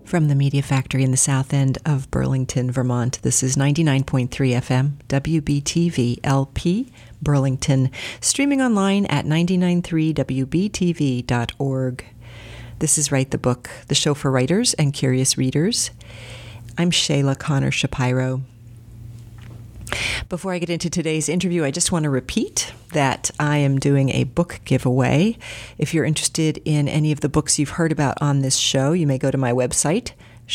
From the Media Factory in the south end of Burlington, Vermont, this is 99.3 FM, WBTV LP, Burlington, streaming online at 993wbtv.org. This is Write the Book, the show for writers and curious readers. I'm Shayla Connor Shapiro. Before I get into today's interview, I just want to repeat that I am doing a book giveaway. If you're interested in any of the books you've heard about on this show, you may go to my website,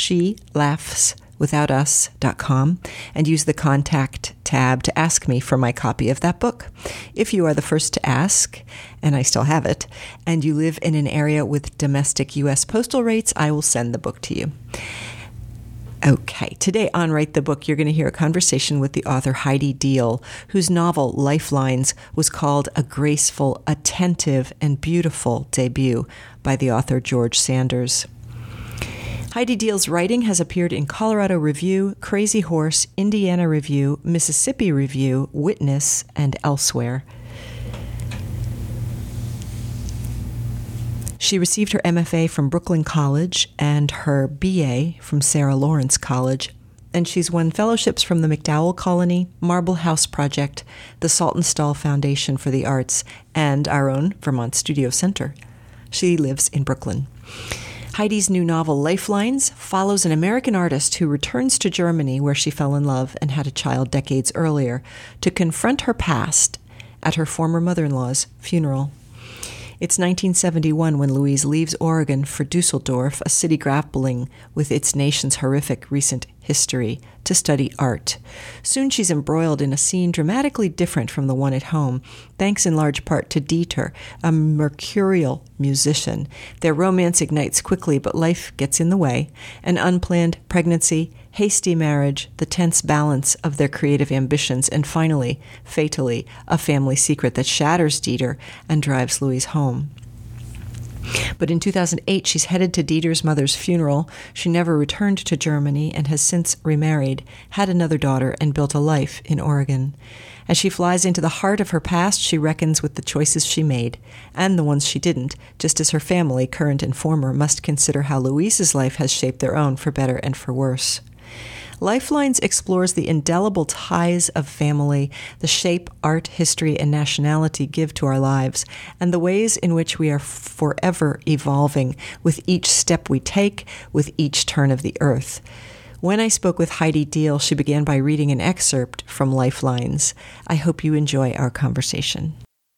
shelaughswithoutus.com, and use the contact tab to ask me for my copy of that book. If you are the first to ask, and I still have it, and you live in an area with domestic U.S. postal rates, I will send the book to you. Okay, today on Write the Book, you're going to hear a conversation with the author Heidi Diehl, whose novel Lifelines was called a graceful, attentive, and beautiful debut by the author George Sanders. Heidi Diehl's writing has appeared in Colorado Review, Crazy Horse, Indiana Review, Mississippi Review, Witness, and elsewhere. She received her MFA from Brooklyn College and her BA from Sarah Lawrence College, and she's won fellowships from the MacDowell Colony, Marble House Project, the Saltonstall Foundation for the Arts, and our own Vermont Studio Center. She lives in Brooklyn. Heidi's new novel, Lifelines, follows an American artist who returns to Germany, where she fell in love and had a child decades earlier, to confront her past at her former mother-in-law's funeral. It's 1971 when Louise leaves Oregon for Dusseldorf, a city grappling with its nation's horrific recent history, to study art. Soon she's embroiled in a scene dramatically different from the one at home, thanks in large part to Dieter, a mercurial musician. Their romance ignites quickly, but life gets in the way. An unplanned pregnancy, hasty marriage, the tense balance of their creative ambitions, and finally, fatally, a family secret that shatters Dieter and drives Louise home. But in 2008, she's headed to Dieter's mother's funeral. She never returned to Germany and has since remarried, had another daughter, and built a life in Oregon. As she flies into the heart of her past, she reckons with the choices she made, and the ones she didn't, just as her family, current and former, must consider how Louise's life has shaped their own for better and for worse. Lifelines explores the indelible ties of family, the shape art, history, and nationality give to our lives, and the ways in which we are forever evolving with each step we take, with each turn of the earth. When I spoke with Heidi Diehl, she began by reading an excerpt from Lifelines. I hope you enjoy our conversation.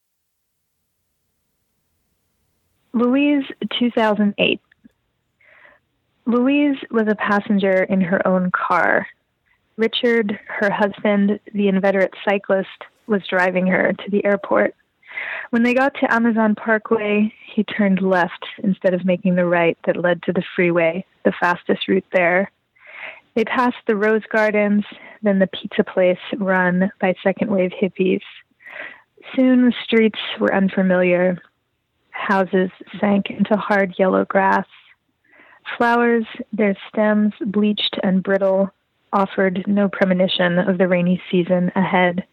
Louise, 2008. Louise was a passenger in her own car. Richard, her husband, the inveterate cyclist, was driving her to the airport. When they got to Amazon Parkway, he turned left instead of making the right that led to the freeway, the fastest route there. They passed the Rose Gardens, then the pizza place run by second-wave hippies. Soon the streets were unfamiliar. Houses sank into hard yellow grass. Flowers, their stems bleached and brittle, offered no premonition of the rainy season ahead.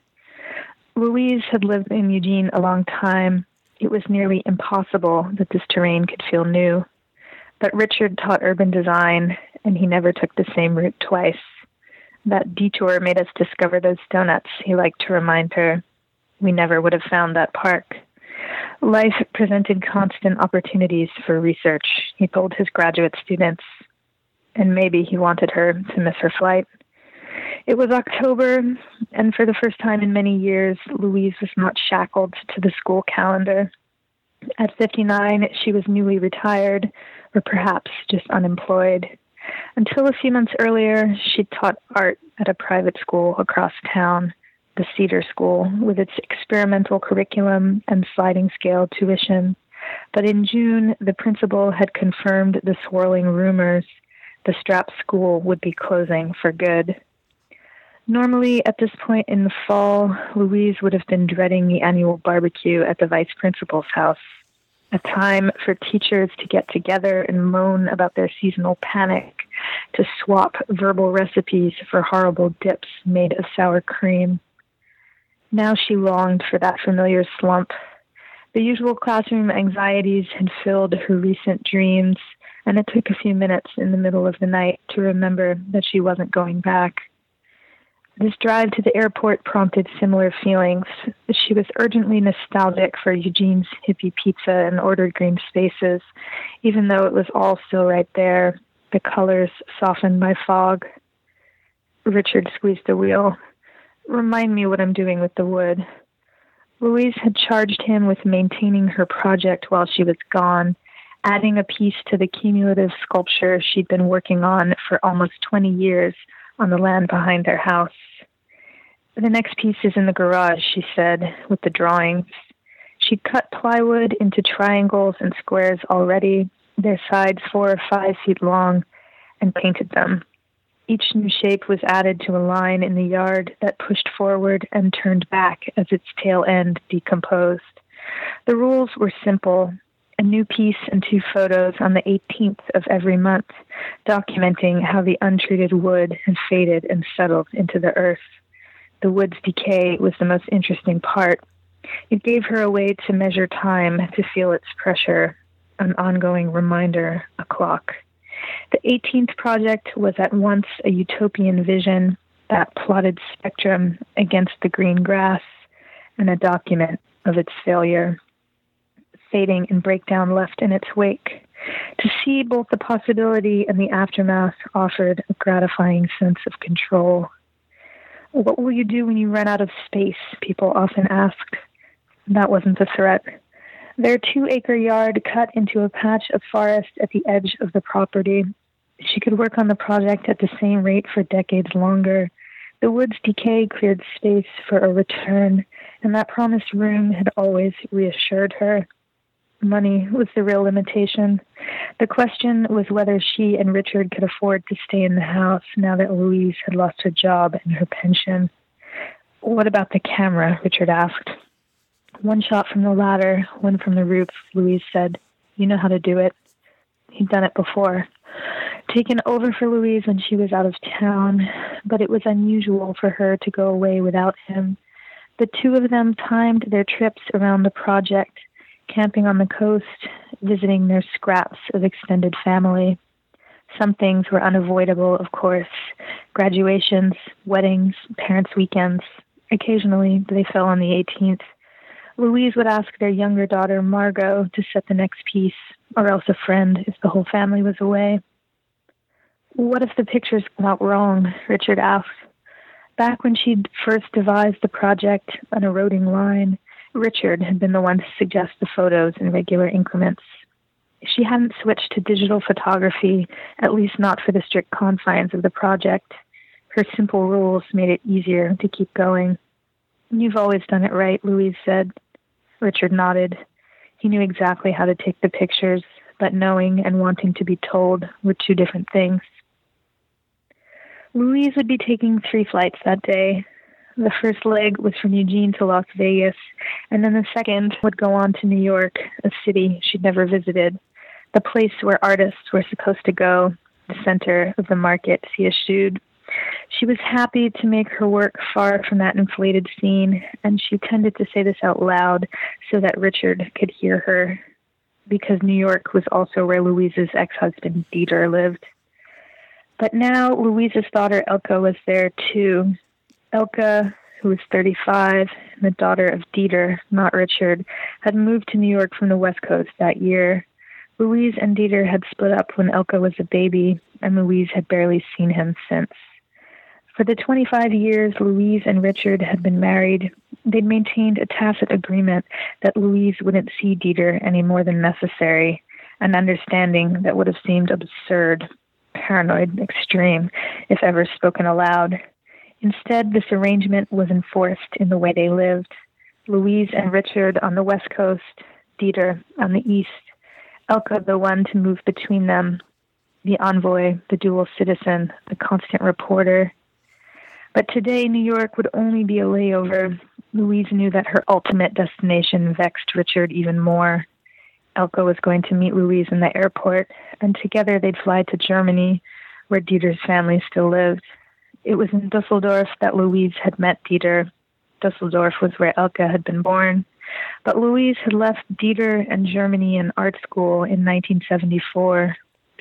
Louise had lived in Eugene a long time. It was nearly impossible that this terrain could feel new. But Richard taught urban design, and he never took the same route twice. That detour made us discover those donuts, he liked to remind her. We never would have found that park. Life presented constant opportunities for research, he told his graduate students, and maybe he wanted her to miss her flight. It was October, and for the first time in many years, Louise was not shackled to the school calendar. At 59, she was newly retired, or perhaps just unemployed. Until a few months earlier, she'd taught art at a private school across town, the Cedar School, with its experimental curriculum and sliding scale tuition. But in June, the principal had confirmed the swirling rumors the Strap School would be closing for good. Normally, at this point in the fall, Louise would have been dreading the annual barbecue at the vice principal's house, a time for teachers to get together and moan about their seasonal panic, to swap verbal recipes for horrible dips made of sour cream. Now she longed for that familiar slump. The usual classroom anxieties had filled her recent dreams, and it took a few minutes in the middle of the night to remember that she wasn't going back. This drive to the airport prompted similar feelings. She was urgently nostalgic for Eugene's hippie pizza and ordered green spaces, even though it was all still right there, the colors softened by fog. Richard squeezed the wheel. "Remind me what I'm doing with the wood." Louise had charged him with maintaining her project while she was gone, adding a piece to the cumulative sculpture she'd been working on for almost 20 years on the land behind their house. "The next piece is in the garage," she said, with the drawings. She'd cut plywood into triangles and squares already, their sides 4 or 5 feet long, and painted them. Each new shape was added to a line in the yard that pushed forward and turned back as its tail end decomposed. The rules were simple: a new piece and 2 photos on the 18th of every month, documenting how the untreated wood had faded and settled into the earth. The wood's decay was the most interesting part. It gave her a way to measure time, to feel its pressure, an ongoing reminder, a clock. The 18th project was at once a utopian vision, that plotted spectrum against the green grass, and a document of its failure, fading and breakdown left in its wake. To see both the possibility and the aftermath offered a gratifying sense of control. "What will you do when you run out of space?" people often asked. That wasn't a threat. Their 2-acre yard cut into a patch of forest at the edge of the property. She could work on the project at the same rate for decades longer. The wood's decay cleared space for a return, and that promised room had always reassured her. Money was the real limitation. The question was whether she and Richard could afford to stay in the house now that Louise had lost her job and her pension. "What about the camera?" Richard asked. "One shot from the ladder, one from the roof," Louise said. "You know how to do it." He'd done it before. Taken over for Louise when she was out of town, but it was unusual for her to go away without him. The 2 of them timed their trips around the project, camping on the coast, visiting their scraps of extended family. Some things were unavoidable, of course. Graduations, weddings, parents' weekends. Occasionally, they fell on the 18th. Louise would ask their younger daughter, Margot, to set the next piece, or else a friend if the whole family was away. "What if the pictures come out wrong?" Richard asked. Back when she'd first devised the project, an eroding line, Richard had been the one to suggest the photos in regular increments. She hadn't switched to digital photography, at least not for the strict confines of the project. Her simple rules made it easier to keep going. "You've always done it right," Louise said. Richard nodded. He knew exactly how to take the pictures, but knowing and wanting to be told were 2 different things. Louise would be taking 3 flights that day. The first leg was from Eugene to Las Vegas, and then the second would go on to New York, a city she'd never visited, the place where artists were supposed to go, the center of the market she eschewed. She was happy to make her work far from that inflated scene, and she tended to say this out loud so that Richard could hear her, because New York was also where Louise's ex-husband Dieter lived. But now Louise's daughter Elke was there too. Elke, who was 35, and the daughter of Dieter, not Richard, had moved to New York from the West Coast that year. Louise and Dieter had split up when Elke was a baby, and Louise had barely seen him since. For the 25 years Louise and Richard had been married, they'd maintained a tacit agreement that Louise wouldn't see Dieter any more than necessary, an understanding that would have seemed absurd, paranoid, extreme, if ever spoken aloud. Instead, this arrangement was enforced in the way they lived. Louise and Richard on the West Coast, Dieter on the East, Elke the one to move between them, the envoy, the dual citizen, the constant reporter. But today, New York would only be a layover. Louise knew that her ultimate destination vexed Richard even more. Elke was going to meet Louise in the airport, and together they'd fly to Germany, where Dieter's family still lived. It was in Dusseldorf that Louise had met Dieter. Dusseldorf was where Elke had been born. But Louise had left Dieter and Germany in art school in 1974.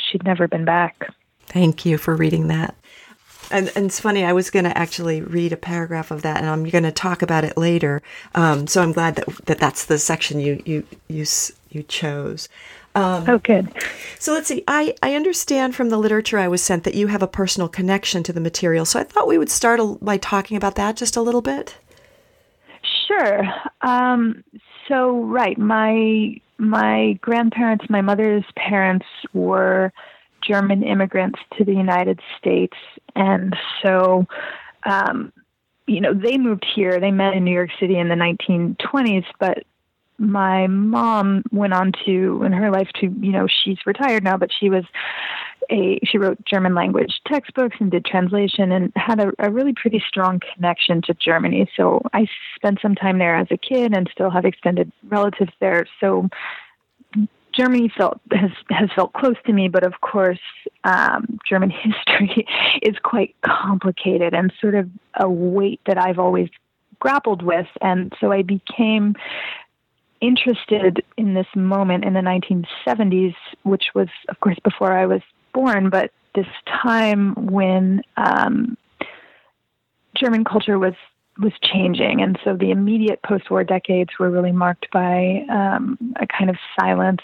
she'd never been back. Thank you for reading that. And it's funny, I was going to actually read a paragraph of that, and I'm going to talk about it later. So I'm glad that's the section you chose. Oh, good. So let's see. I understand from the literature I was sent that you have a personal connection to the material. So I thought we would start by talking about that just a little bit. Sure. So, right, my grandparents, my mother's parents were German immigrants to the United States. And so, they moved here. They met in New York City in the 1920s, but my mom went on to, in her life, she's retired now, but she wrote German language textbooks and did translation and had a really pretty strong connection to Germany. So I spent some time there as a kid and still have extended relatives there. So Germany has felt close to me, but of course, German history is quite complicated and sort of a weight that I've always grappled with. And so I became interested in this moment in the 1970s, which was, of course, before I was born, but this time when German culture was changing. And so the immediate post-war decades were really marked by a kind of silence,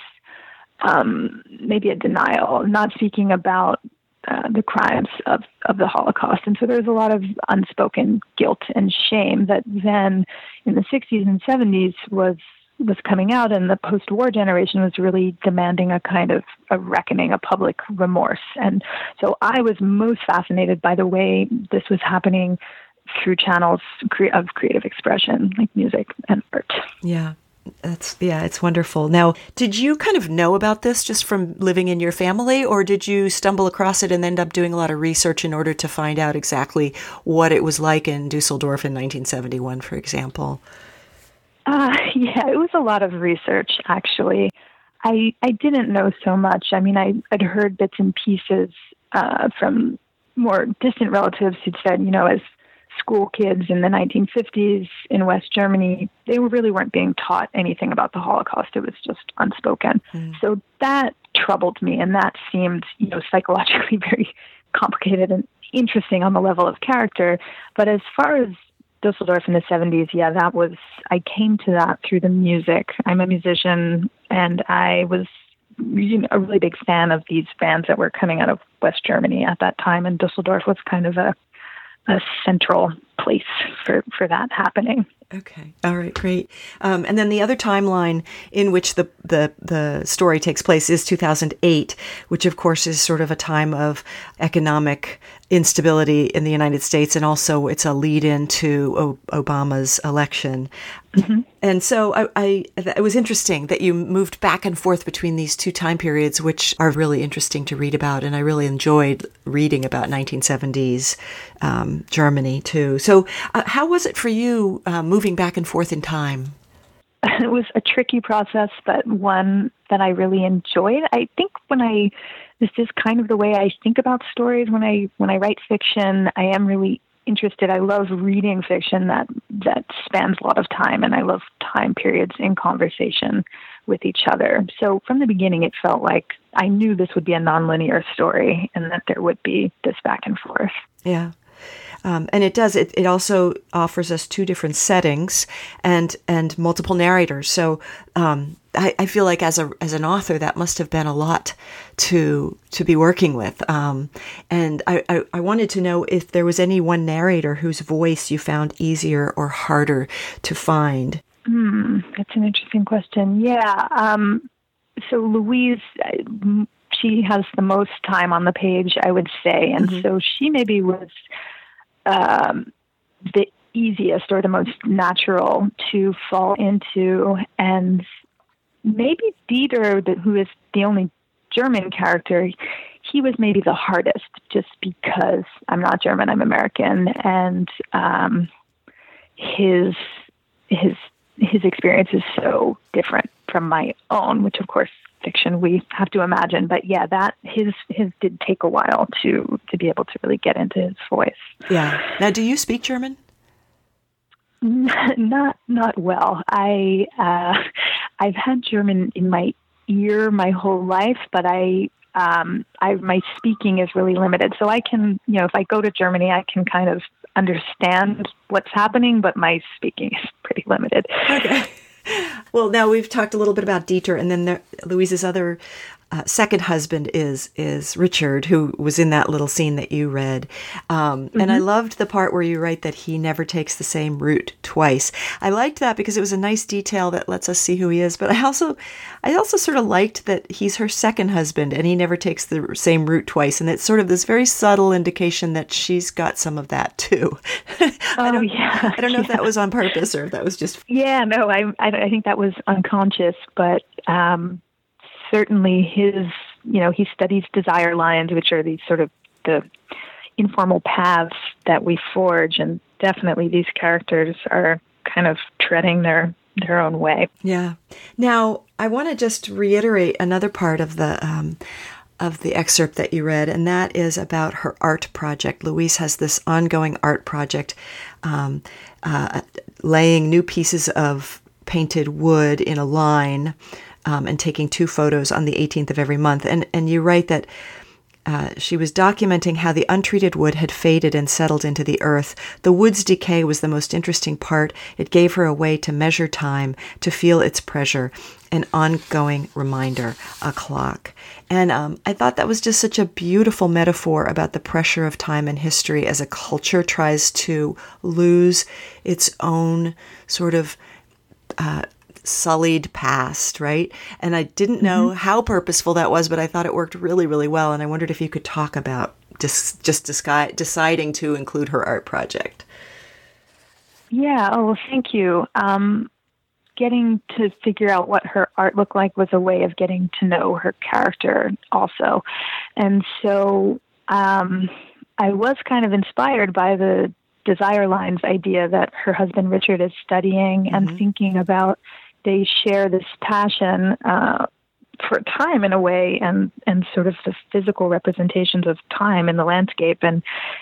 maybe a denial, not speaking about the crimes of the Holocaust. And so there's a lot of unspoken guilt and shame that then in the 60s and 70s was coming out, and the post-war generation was really demanding a kind of a reckoning, a public remorse. And so I was most fascinated by the way this was happening through channels of creative expression, like music and art. Yeah. It's wonderful. Now, did you kind of know about this just from living in your family, or did you stumble across it and end up doing a lot of research in order to find out exactly what it was like in Dusseldorf in 1971, for example? Yeah, it was a lot of research, actually. I didn't know so much. I mean, I'd heard bits and pieces from more distant relatives who'd said, as school kids in the 1950s in West Germany, they really weren't being taught anything about the Holocaust. It was just unspoken. So that troubled me, and that seemed, psychologically very complicated and interesting on the level of character. But as far as Dusseldorf in the 70s, I came to that through the music. I'm a musician, and I was a really big fan of these bands that were coming out of West Germany at that time, and Dusseldorf was kind of a central place for that happening. Okay. All right. Great. And then the other timeline in which the story takes place is 2008, which of course is sort of a time of economic instability in the United States, and also it's a lead into Obama's election. Mm-hmm. And so it was interesting that you moved back and forth between these two time periods, which are really interesting to read about. And I really enjoyed reading about 1970s Germany too. So how was it for you moving back and forth in time? It was a tricky process, but one that I really enjoyed. I think this is kind of the way I think about stories when I write fiction. I am really interested. I love reading fiction that spans a lot of time, and I love time periods in conversation with each other. So from the beginning, it felt like I knew this would be a nonlinear story and that there would be this back and forth. Yeah. And it does. It also offers us two different settings and multiple narrators. So I feel like as an author, that must have been a lot to be working with. And I wanted to know if there was any one narrator whose voice you found easier or harder to find. That's an interesting question. Yeah. So Louise, she has the most time on the page, I would say, and so she maybe was the easiest or the most natural to fall into. And maybe Dieter, who is the only German character, he was maybe the hardest just because I'm not German, I'm American. And his experience is so different from my own, which of course fiction we have to imagine, but yeah, that his did take a while to be able to really get into his voice. Yeah. Now, do you speak German? Not well. I've had German in my ear my whole life, but my speaking is really limited. So I can, if I go to Germany, I can kind of understand what's happening, but my speaking is pretty limited. Okay. Well, now we've talked a little bit about Dieter, and then Louise's other second husband is Richard, who was in that little scene that you read. And I loved the part where you write that he never takes the same route twice. I liked that because it was a nice detail that lets us see who he is. But I also sort of liked that he's her second husband and he never takes the same route twice. And it's sort of this very subtle indication that she's got some of that too. I don't know if that was on purpose or if that was just... Yeah, no, I think that was unconscious, but... certainly his, he studies desire lines, which are these sort of the informal paths that we forge. And definitely these characters are kind of treading their own way. Yeah. Now, I want to just reiterate another part of the excerpt that you read, and that is about her art project. Louise has this ongoing art project, laying new pieces of painted wood in a line, and taking 2 photos on the 18th of every month. And you write that she was documenting how the untreated wood had faded and settled into the earth. The wood's decay was the most interesting part. It gave her a way to measure time, to feel its pressure, an ongoing reminder, a clock. And I thought that was just such a beautiful metaphor about the pressure of time and history as a culture tries to lose its own sort of sullied past, right? And I didn't know how purposeful that was, but I thought it worked really, really well. And I wondered if you could talk about just deciding to include her art project. Yeah. Oh, well, thank you. Getting to figure out what her art looked like was a way of getting to know her character also. And so I was kind of inspired by the desire lines idea that her husband Richard is studying and thinking about. They share this passion for time in a way, and sort of the physical representations of time in the landscape. And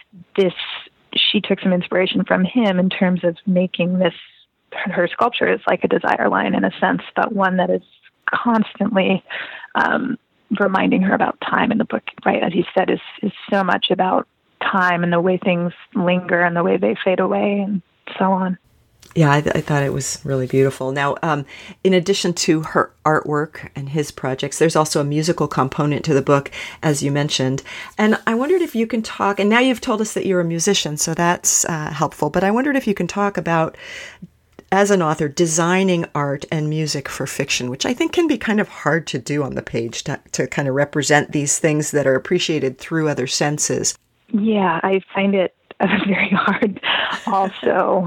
she took some inspiration from him in terms of making this. Her sculpture is like a desire line in a sense, but one that is constantly reminding her about time. In the book, right, as he said, is so much about time and the way things linger and the way they fade away and so on. Yeah, I thought it was really beautiful. Now, in addition to her artwork and his projects, there's also a musical component to the book, as you mentioned. And I wondered if you can talk, and now you've told us that you're a musician, so that's helpful, but I wondered if you can talk about, as an author, designing art and music for fiction, which I think can be kind of hard to do on the page, to kind of represent these things that are appreciated through other senses. Yeah, I find it very hard also.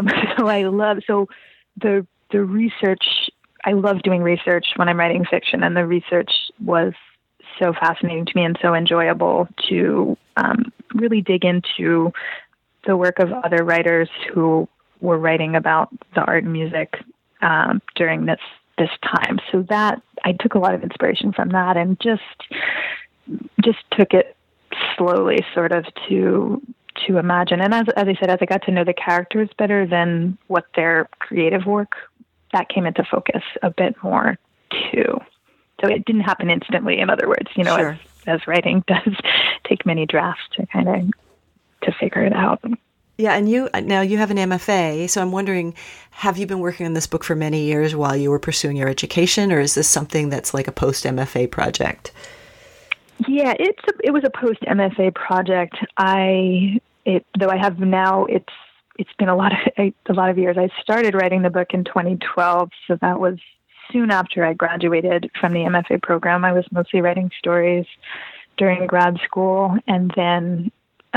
The research, I love doing research when I'm writing fiction, and the research was so fascinating to me and so enjoyable to really dig into the work of other writers who were writing about the art and music during this time. So that I took a lot of inspiration from that and just took it slowly sort of to imagine. And as I said, as I got to know the characters better than what their creative work, that came into focus a bit more too. So it didn't happen instantly, in other words, Sure. as writing does take many drafts to kind of to figure it out. Yeah, and you have an MFA, so I'm wondering, have you been working on this book for many years while you were pursuing your education, or is this something that's like a post-MFA project? Yeah, it was a post-MFA project. Though I have now, it's been a lot of years. I started writing the book in 2012, so that was soon after I graduated from the MFA program. I was mostly writing stories during grad school, and then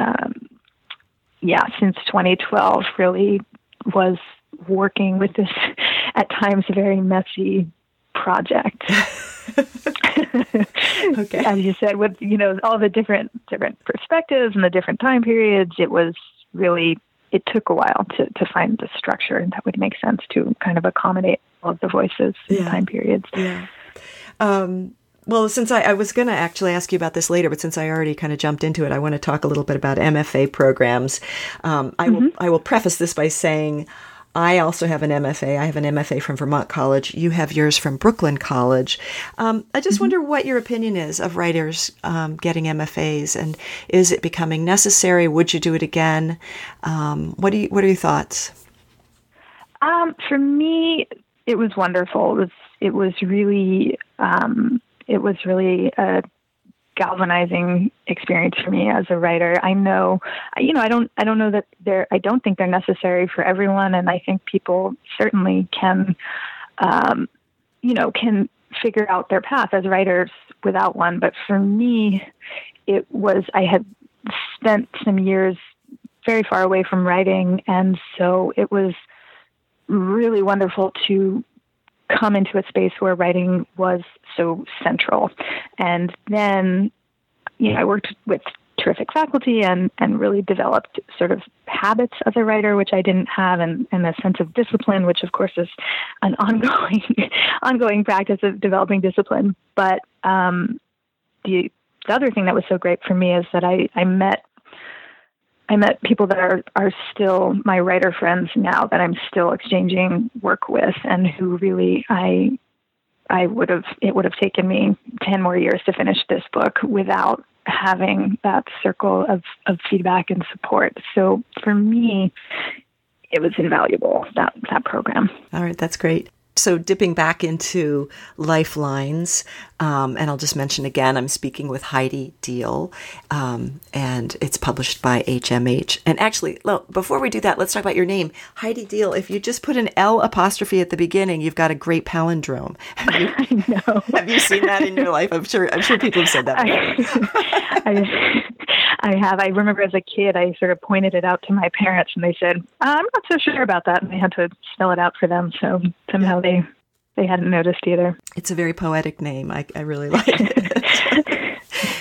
since 2012, really was working with this at times very messy project. Okay. As you said, with all the different perspectives and the different time periods, it took a while to find the structure that would make sense to kind of accommodate all of the voices and time periods. Yeah. Well, since I was going to actually ask you about this later, but since I already kind of jumped into it, I want to talk a little bit about MFA programs. I will preface this by saying I also have an MFA. I have an MFA from Vermont College. You have yours from Brooklyn College. I just wonder what your opinion is of writers getting MFAs, and is it becoming necessary? Would you do it again? What are your thoughts? For me, it was wonderful. It was really a galvanizing experience for me as a writer. I don't think they're necessary for everyone, and I think people certainly can figure out their path as writers without one. But for me, I had spent some years very far away from writing, and so it was really wonderful to come into a space where writing was so central. And then, I worked with terrific faculty and really developed sort of habits as a writer, which I didn't have, and a sense of discipline, which of course is an ongoing practice of developing discipline. But the other thing that was so great for me is that I met people that are still my writer friends now, that I'm still exchanging work with, and who really it would have taken me 10 more years to finish this book without having that circle of feedback and support. So for me, it was invaluable, that program. All right, that's great. So dipping back into Lifelines, and I'll just mention again, I'm speaking with Heidi Diehl, and it's published by HMH. And actually, before we do that, let's talk about your name. Heidi Diehl, if you just put an L apostrophe at the beginning, you've got a great palindrome. I know. Have you seen that in your life? I'm sure people have said that before. I have. I remember as a kid, I sort of pointed it out to my parents, and they said, "I'm not so sure about that," and I had to spell it out for them. So somehow they hadn't noticed either. It's a very poetic name. I really like it.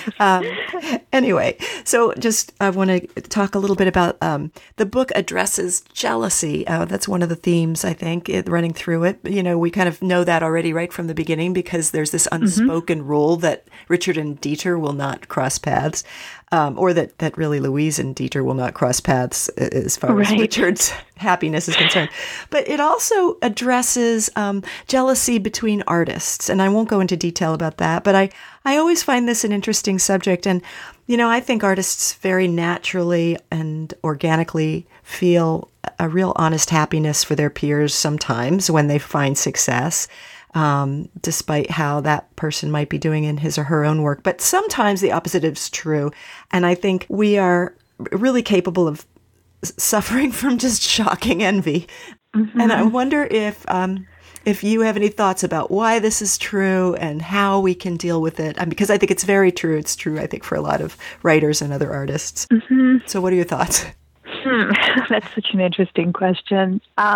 Anyway, so I want to talk a little bit about the book addresses jealousy. That's one of the themes, I think, running through it. We kind of know that already right from the beginning, because there's this unspoken rule that Richard and Dieter will not cross paths, or that really Louise and Dieter will not cross paths as far as Richard's happiness is concerned. But it also addresses jealousy between artists, and I won't go into detail about that, but I always find this an interesting subject. And, I think artists very naturally and organically feel a real honest happiness for their peers sometimes when they find success, despite how that person might be doing in his or her own work. But sometimes the opposite is true. And I think we are really capable of suffering from just shocking envy. Mm-hmm. And I wonder if you have any thoughts about why this is true and how we can deal with it. Because I think it's very true. It's true, I think, for a lot of writers and other artists. Mm-hmm. So what are your thoughts? That's such an interesting question.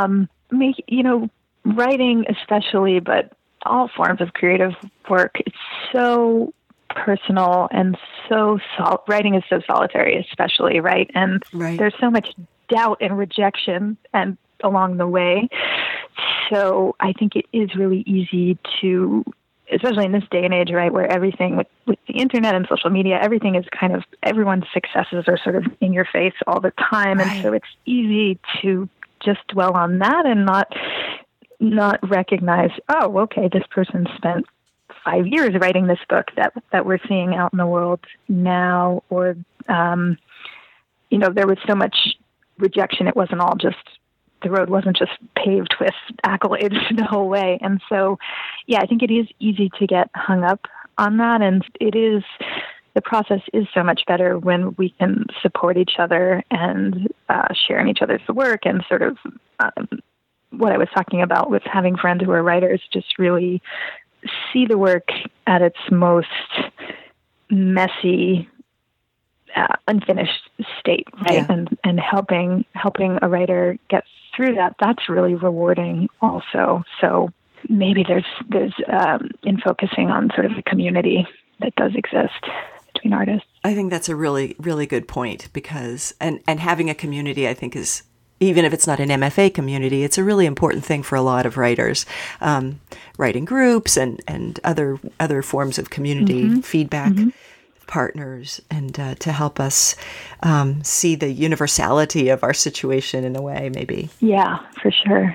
Writing especially, but all forms of creative work, it's so personal and writing is so solitary, especially, right? And there's so much doubt and rejection and along the way. So I think it is really easy to, especially in this day and age, right, where everything with the internet and social media, everything is kind of, everyone's successes are sort of in your face all the time. And so it's easy to just dwell on that and not recognize, oh, okay, this person spent 5 years writing this book that we're seeing out in the world now, or, there was so much rejection. It wasn't all just, the road wasn't just paved with accolades the whole way. And so, I think it is easy to get hung up on that. And the process is so much better when we can support each other and share in each other's work, and sort of what I was talking about with having friends who are writers, just really see the work at its most messy, unfinished state, right? Yeah. And helping a writer get through that, that's really rewarding also. So maybe there's in focusing on sort of the community that does exist between artists. I think that's a really, really good point, because, and having a community, I think, is, even if it's not an MFA community, it's a really important thing for a lot of writers. Writing groups and other forms of community feedback partners and to help us see the universality of our situation in a way, maybe. Yeah, for sure.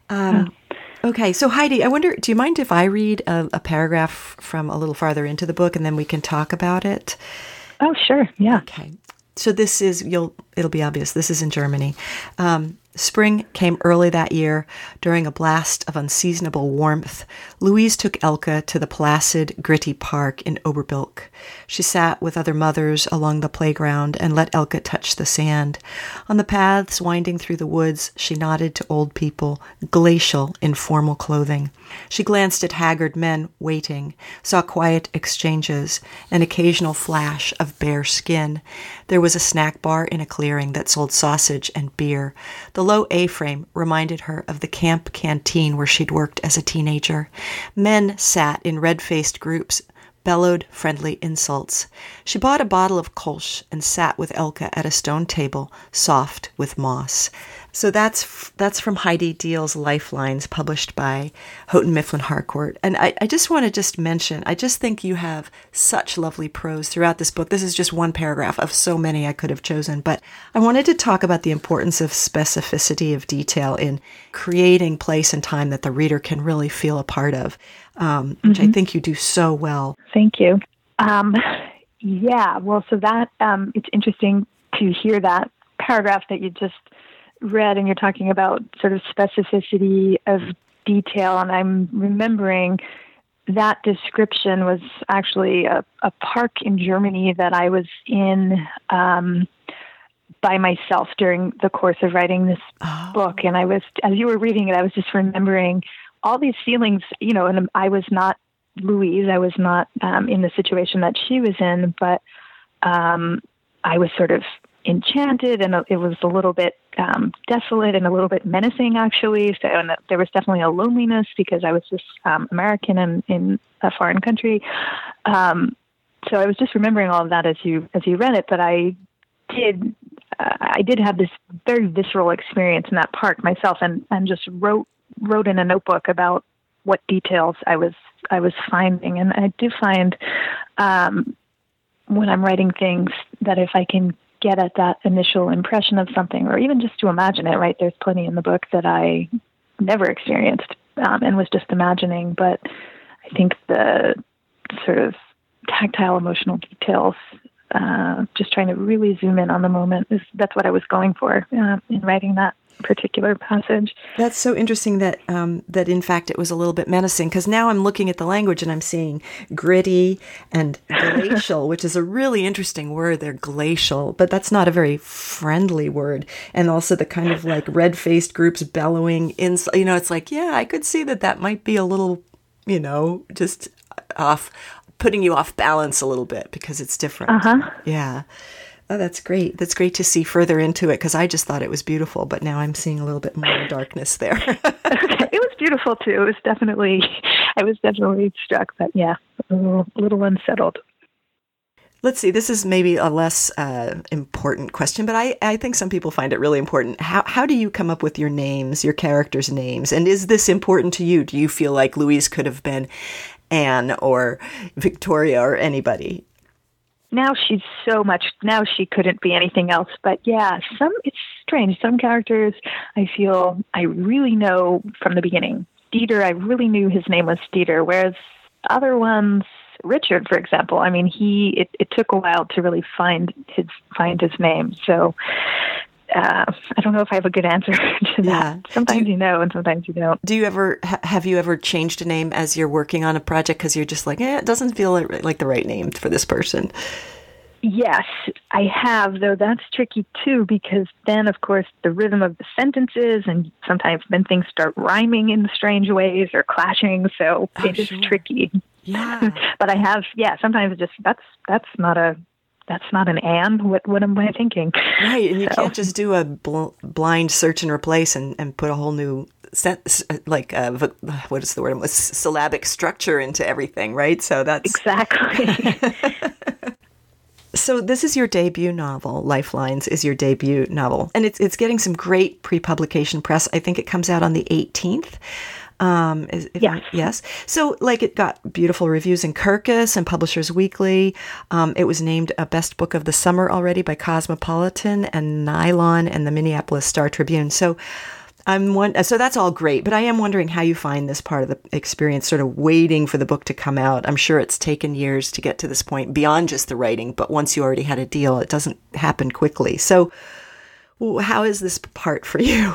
Okay, so Heidi, I wonder, do you mind if I read a paragraph from a little farther into the book and then we can talk about it? Oh, sure, yeah. Okay. So this is, it'll be obvious, this is in Germany. Spring came early that year. During a blast of unseasonable warmth, Louise took Elke to the placid, gritty park in Oberbilk. She sat with other mothers along the playground and let Elke touch the sand. On the paths winding through the woods, she nodded to old people, glacial in formal clothing. She glanced at haggard men waiting, saw quiet exchanges, an occasional flash of bare skin. There was a snack bar in a clearing that sold sausage and beer. The low A-frame reminded her of the camp canteen where she'd worked as a teenager. Men sat in red-faced groups, bellowed friendly insults. She bought a bottle of Kolsch and sat with Elke at a stone table, soft with moss. So that's from Heidi Deal's Lifelines, published by Houghton Mifflin Harcourt. And I just want to just mention, I just think you have such lovely prose throughout this book. This is just one paragraph of so many I could have chosen. But I wanted to talk about the importance of specificity of detail in creating place and time that the reader can really feel a part of, which I think you do so well. Thank you. Yeah, well, so that it's interesting to hear that paragraph that you just read, and you're talking about sort of specificity of detail, and I'm remembering that description was actually a park in Germany that I was in by myself during the course of writing this book. And I was, as you were reading it, I was just remembering all these feelings, and I was not Louise. I was not in the situation that she was in, but I was sort of enchanted, and it was a little bit desolate and a little bit menacing, actually. So, and there was definitely a loneliness because I was just American and in a foreign country. So I was just remembering all of that as you read it. But I did have this very visceral experience in that park myself, and just wrote in a notebook about what details I was finding. And I do find when I'm writing things that if I can get at that initial impression of something, or even just to imagine it, right? There's plenty in the book that I never experienced and was just imagining. But I think the sort of tactile, emotional details, just trying to really zoom in on the moment, that's what I was going for in writing that particular passage. That's so interesting that that in fact it was a little bit menacing, because now I'm looking at the language and I'm seeing gritty and glacial, which is a really interesting word there, glacial, but that's not a very friendly word. And also the kind of like red-faced groups bellowing inside, it's like, yeah, I could see that might be a little, just off, putting you off balance a little bit because it's different. Yeah. Oh, that's great. That's great to see further into it, because I just thought it was beautiful, but now I'm seeing a little bit more darkness there. It was beautiful too. I was definitely struck, but yeah, a little unsettled. Let's see, this is maybe a less important question, but I think some people find it really important. How do you come up with your names, your characters' names? And is this important to you? Do you feel like Louise could have been Anne or Victoria or anybody? Now she couldn't be anything else. But yeah, it's strange. Some characters I feel I really know from the beginning. Dieter, I really knew his name was Dieter, whereas other ones, Richard, for example, I mean, it took a while to really find his name. So I don't know if I have a good answer to that. Sometimes you know, and sometimes you don't. Have you ever changed a name as you're working on a project because you're just like, it doesn't feel like the right name for this person? Yes, I have, though that's tricky too, because then, of course, the rhythm of the sentences, and sometimes then things start rhyming in strange ways or clashing, so it is tricky. Yeah. But I have, sometimes it just, that's not an Anne. What am I thinking? Right, and you can't just do a blind search and replace and put a whole new what is the word? Syllabic structure into everything, right? So that's exactly. So this is your debut novel. Lifelines is your debut novel, and it's getting some great pre-publication press. I think it comes out on the 18th. Yes. Yes. So, like, it got beautiful reviews in Kirkus and Publishers Weekly. It was named a Best Book of the Summer already by Cosmopolitan and Nylon and the Minneapolis Star Tribune. So, so that's all great, but I am wondering how you find this part of the experience, sort of waiting for the book to come out. I'm sure it's taken years to get to this point beyond just the writing, but once you already had a deal, it doesn't happen quickly. So how is this part for you?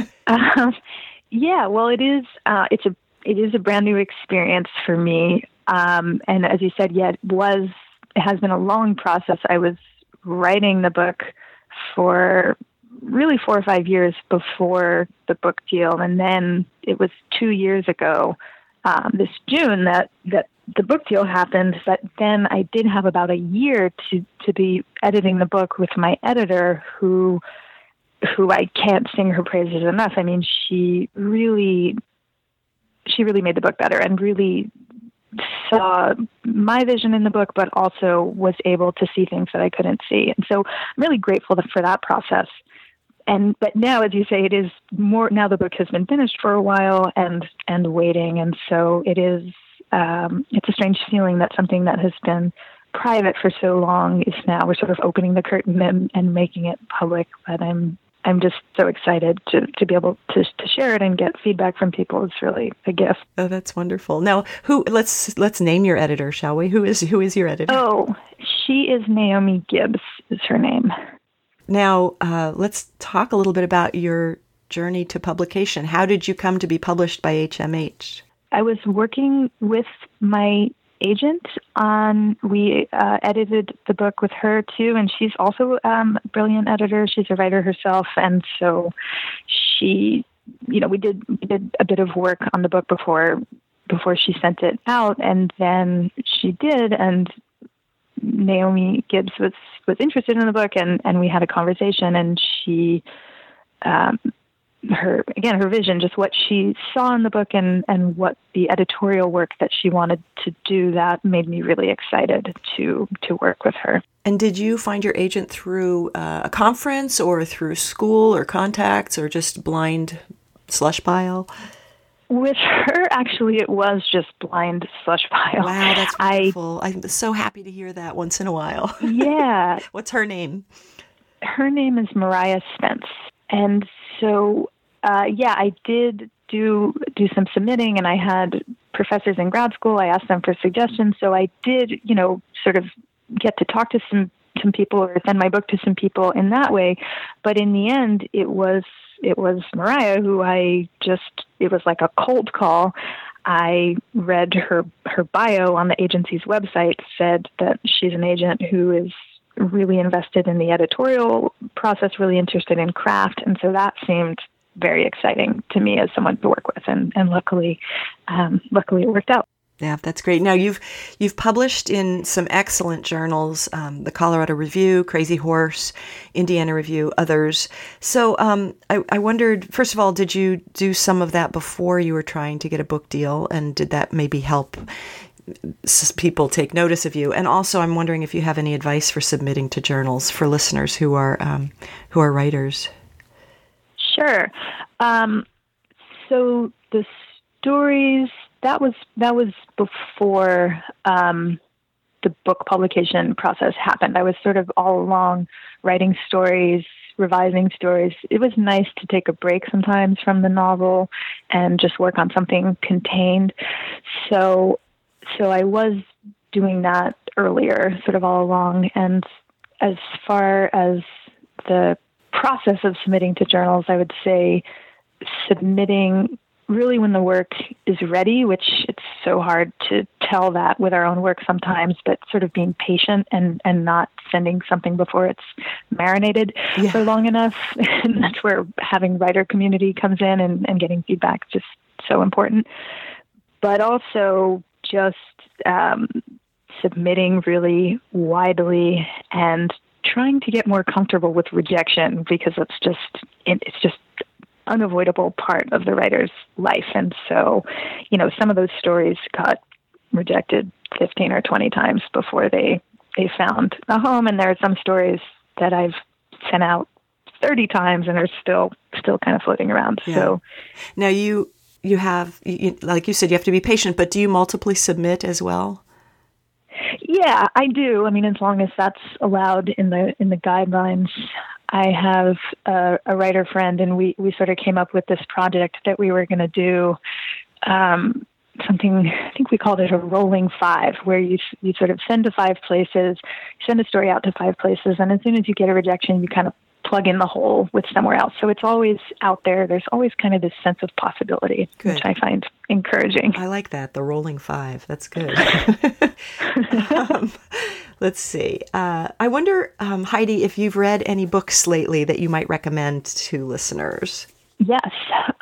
Yeah, well, it is a brand new experience for me. And as you said, it has been a long process. I was writing the book for really 4 or 5 years before the book deal. And then it was 2 years ago, this June, that the book deal happened. But then I did have about a year to be editing the book with my editor, who I can't sing her praises enough. I mean, she really made the book better and really saw my vision in the book, but also was able to see things that I couldn't see. And so I'm really grateful for that process. But now, as you say, it is more, now the book has been finished for a while and waiting. And so it is, it's a strange feeling that something that has been private for so long is now, we're sort of opening the curtain and making it public. But I'm just so excited to be able to share it and get feedback from people. It's really a gift. Oh, that's wonderful. Now, let's name your editor, shall we? Who is your editor? Oh, she is Naomi Gibbs is her name. Now, let's talk a little bit about your journey to publication. How did you come to be published by HMH? I was working with my agent we edited the book with her too, and she's also a brilliant editor. She's a writer herself, and so we did a bit of work on the book before she sent it out, and then she did, and Naomi Gibbs was interested in the book, and we had a conversation, and she, her vision, just what she saw in the book and what the editorial work that she wanted to do, that made me really excited to work with her. And did you find your agent through a conference or through school or contacts or just blind slush pile? With her, actually, it was just blind slush pile. Wow, that's wonderful. I'm so happy to hear that once in a while. Yeah. What's her name? Her name is Mariah Spence. And so, I did do some submitting, and I had professors in grad school. I asked them for suggestions. So I did, sort of get to talk to some people or send my book to some people in that way. But in the end, it was Mariah who it was like a cold call. I read her bio on the agency's website, said that she's an agent who is really invested in the editorial process, really interested in craft. And so that seemed very exciting to me as someone to work with. And luckily it worked out. Yeah, that's great. Now, you've published in some excellent journals, the Colorado Review, Crazy Horse, Indiana Review, others. So I wondered, first of all, did you do some of that before you were trying to get a book deal? And did that maybe help people take notice of you? And also, I'm wondering if you have any advice for submitting to journals for listeners who are writers. Sure. So the stories... That was before the book publication process happened. I was sort of all along writing stories, revising stories. It was nice to take a break sometimes from the novel and just work on something contained. So I was doing that earlier, sort of all along. And as far as the process of submitting to journals, I would say submitting really when the work is ready, which it's so hard to tell that with our own work sometimes, but sort of being patient and not sending something before it's marinated for long enough. And that's where having writer community comes in and getting feedback is just so important. But also just submitting really widely and trying to get more comfortable with rejection, because it's just unavoidable part of the writer's life. And so, some of those stories got rejected 15 or 20 times before they found a home. And there are some stories that I've sent out 30 times and are still kind of floating around. Yeah. So now you you have, like you said, you have to be patient, but do you multiply submit as well? Yeah, I do. I mean, as long as that's allowed in the guidelines. I have a writer friend, and we sort of came up with this project that we were going to do something, I think we called it a rolling 5, where you sort of send to 5 places, send a story out to 5 places, and as soon as you get a rejection, you kind of plug in the hole with somewhere else. So it's always out there. There's always kind of this sense of possibility, good. Which I find encouraging. I like that, the rolling 5. That's good. Let's see. I wonder, Heidi, if you've read any books lately that you might recommend to listeners. Yes.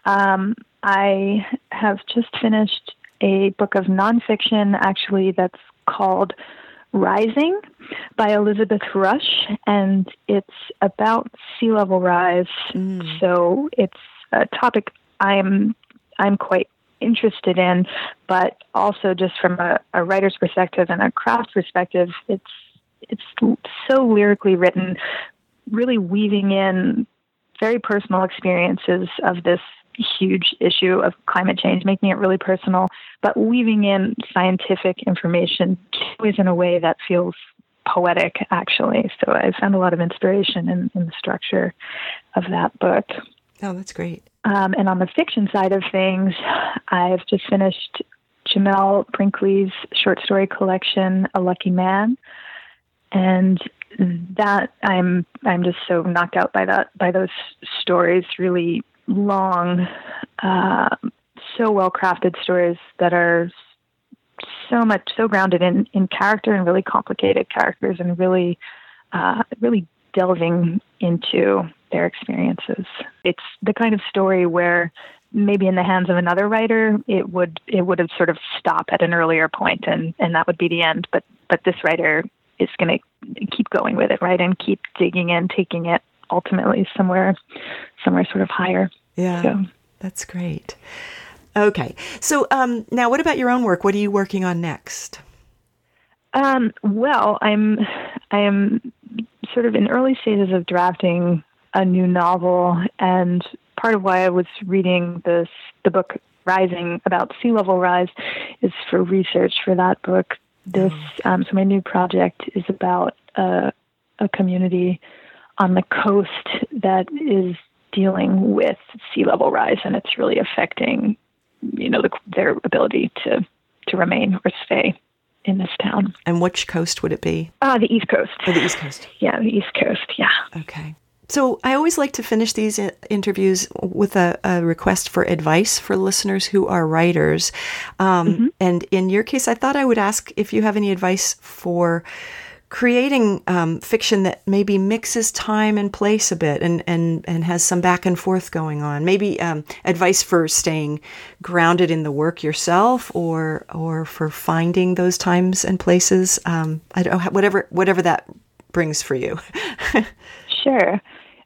I have just finished a book of nonfiction, actually, that's called Rising by Elizabeth Rush, and it's about sea level rise. So it's a topic I'm quite interested in, but also just from a writer's perspective and a craft perspective, it's so lyrically written, really weaving in very personal experiences of this huge issue of climate change, making it really personal, but weaving in scientific information always in a way that feels poetic, actually. So I found a lot of inspiration in the structure of that book. Oh, that's great. And on the fiction side of things, I've just finished Jamel Brinkley's short story collection, A Lucky Man. And that I'm just so knocked out by those stories, really long, so well crafted stories that are so grounded in character and really complicated characters, and really delving into their experiences. It's the kind of story where maybe in the hands of another writer, it would have sort of stopped at an earlier point, and that would be the end. But this writer is going to keep going with it, right, and keep digging in, taking it ultimately somewhere sort of higher. Yeah, so. That's great. Okay, so now what about your own work? What are you working on next? Well, I am sort of in early stages of drafting a new novel, and part of why I was reading the book Rising about sea level rise is for research for that book. So my new project is about a community on the coast that is dealing with sea level rise, and it's really affecting, their ability to remain or stay in this town. And which coast would it be? The East Coast. Oh, the East Coast. Yeah, the East Coast, yeah. Okay. So I always like to finish these interviews with a request for advice for listeners who are writers. And in your case, I thought I would ask if you have any advice for creating fiction that maybe mixes time and place a bit and has some back and forth going on. Maybe advice for staying grounded in the work yourself, or for finding those times and places. I don't know, whatever that brings for you. Sure.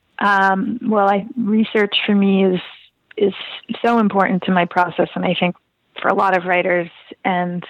Well, research for me is so important to my process, and I think for a lot of writers. And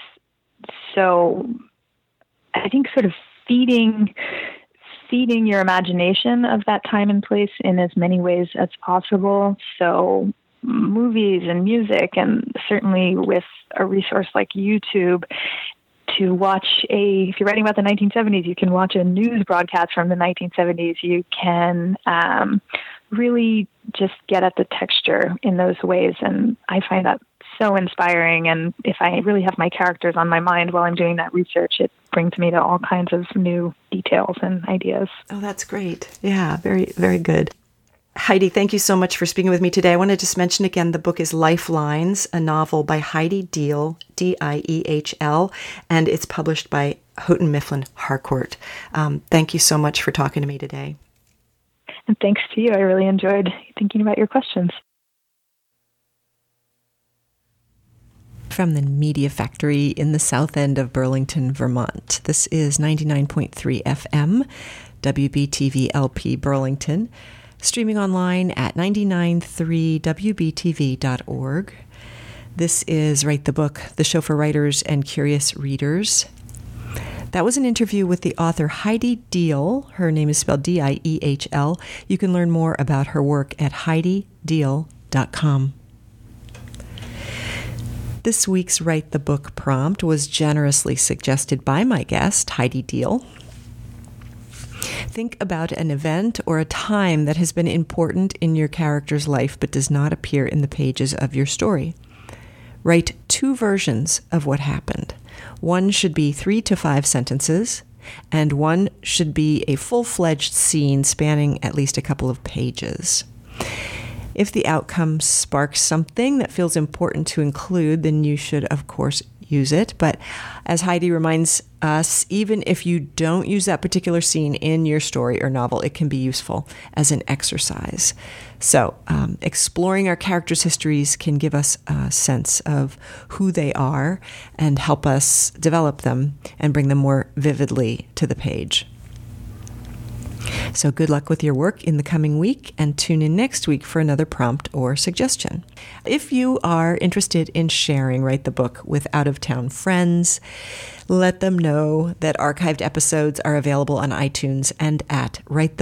so I think sort of feeding your imagination of that time and place in as many ways as possible. So movies and music, and certainly with a resource like YouTube, to watch if you're writing about the 1970s, you can watch a news broadcast from the 1970s. You can really just get at the texture in those ways. And I find that so inspiring. And if I really have my characters on my mind while I'm doing that research, it brings me to all kinds of new details and ideas. Oh, that's great. Yeah, very, very good. Heidi, thank you so much for speaking with me today. I want to just mention again, the book is Lifelines, a novel by Heidi Diehl, Diehl, and it's published by Houghton Mifflin Harcourt. Thank you so much for talking to me today. And thanks to you. I really enjoyed thinking about your questions. From the Media Factory in the south end of Burlington, Vermont. This is 99.3 FM, WBTV LP Burlington. Streaming online at 993wbtv.org. This is Write the Book, the show for writers and curious readers. That was an interview with the author Heidi Diehl. Her name is spelled Diehl. You can learn more about her work at heididiehl.com. This week's Write the Book prompt was generously suggested by my guest, Heidi Deal. Think about an event or a time that has been important in your character's life but does not appear in the pages of your story. Write 2 versions of what happened. One should be 3 to 5 sentences, and one should be a full-fledged scene spanning at least a couple of pages. If the outcome sparks something that feels important to include, then you should, of course, use it. But as Heidi reminds us, even if you don't use that particular scene in your story or novel, it can be useful as an exercise. So exploring our characters' histories can give us a sense of who they are and help us develop them and bring them more vividly to the page. So good luck with your work in the coming week, and tune in next week for another prompt or suggestion. If you are interested in sharing Write the Book with out-of-town friends, let them know that archived episodes are available on iTunes and at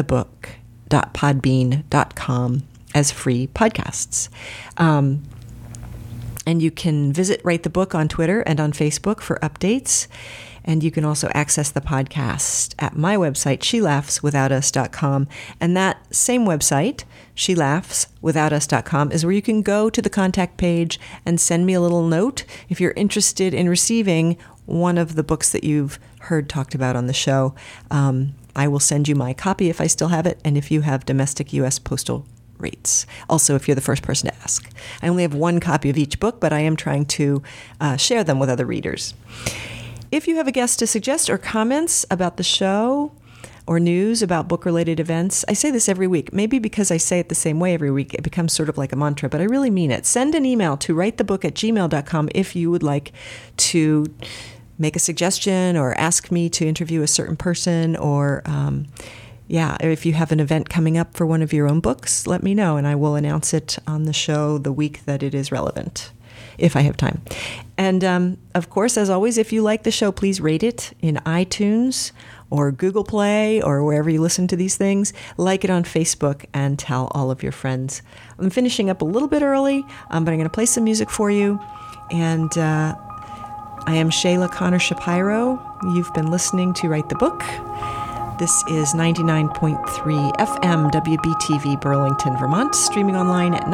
writethebook.podbean.com as free podcasts. And you can visit Write the Book on Twitter and on Facebook for updates. And you can also access the podcast at my website, shelaughswithoutus.com. And that same website, shelaughswithoutus.com, is where you can go to the contact page and send me a little note if you're interested in receiving one of the books that you've heard talked about on the show. I will send you my copy if I still have it, and if you have domestic U.S. postal rates. Also, if you're the first person to ask. I only have 1 copy of each book, but I am trying to share them with other readers. If you have a guest to suggest or comments about the show or news about book-related events, I say this every week. Maybe because I say it the same way every week, it becomes sort of like a mantra, but I really mean it. Send an email to writethebook@gmail.com if you would like to make a suggestion or ask me to interview a certain person, or if you have an event coming up for one of your own books, let me know, and I will announce it on the show the week that it is relevant, if I have time. And of course, as always, if you like the show, please rate it in iTunes or Google Play or wherever you listen to these things. Like it on Facebook and tell all of your friends. I'm finishing up a little bit early, but I'm going to play some music for you. And I am Shayla Connor Shapiro. You've been listening to Write the Book. This is 99.3 FM WBTV Burlington, Vermont, streaming online at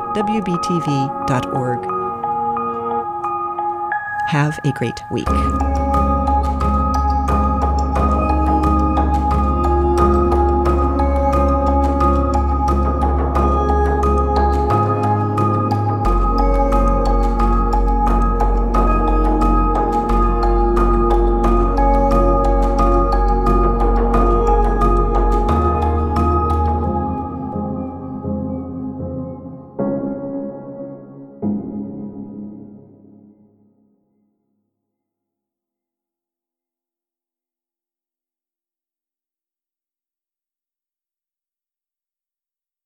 993wbtv.org. Have a great week.